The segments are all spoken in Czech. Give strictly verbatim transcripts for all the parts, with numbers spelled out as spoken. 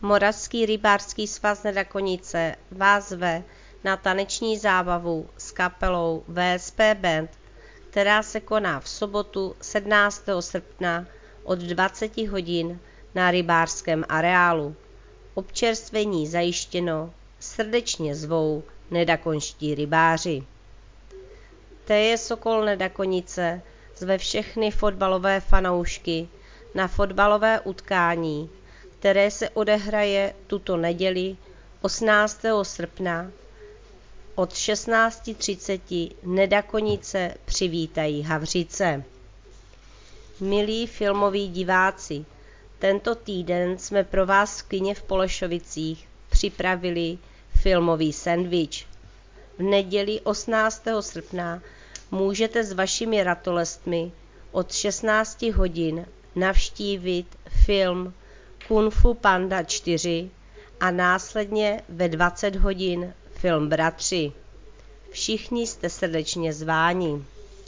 Moravský rybářský svaz Nedakonice vás zve na taneční zábavu s kapelou V S P Band, která se koná v sobotu sedmnáctého srpna od dvaceti hodin na rybářském areálu. Občerstvení zajištěno, srdečně zvou nedakonští rybáři. T J Sokol Nedakonice zve všechny fotbalové fanoušky na fotbalové utkání, které se odehraje tuto neděli osmnáctého srpna od šestnáct třicet. Nedakonice přivítají Havřice. Milí filmoví diváci, tento týden jsme pro vás v kině v Polešovicích připravili filmový sendvič. V neděli osmnáctého srpna můžete s vašimi ratolestmi od šestnácti hodin navštívit film Kung Fu Panda čtyři a následně ve dvacet hodin film Bratři. Všichni jste srdečně zváni.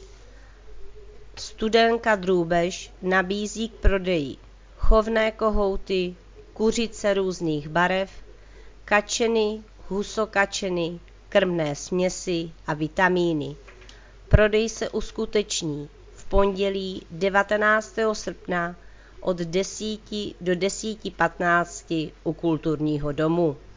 Studenka Drůbež nabízí k prodeji chovné kohouty, kuřice různých barev, kačeny, husokačeny, krmné směsi a vitamíny. Prodej se uskuteční v pondělí devatenáctého srpna od deseti do deseti patnáct u Kulturního domu.